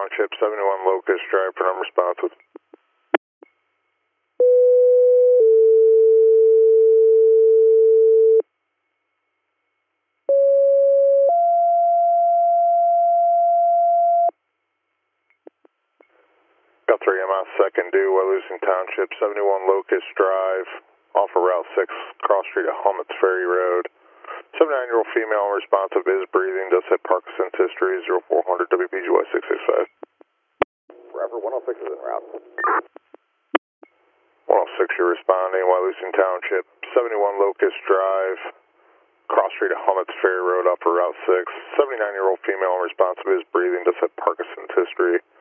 Township, 71 Locust Drive, for unresponsive. Got 3 MS second due, Wyalusing Township, 71 Locust Drive, off of Route 6, cross street at Hummets Ferry Road. 79-year-old female unresponsive, is breathing, does have Parkinson's history, 0400 WPGY 665. Forever 106 is en route. 106, you're responding, Wyalusing Township, 71 Locust Drive, cross street at Hummets Ferry Road, off of Route 6. 79-year-old female unresponsive, is breathing, does have Parkinson's history.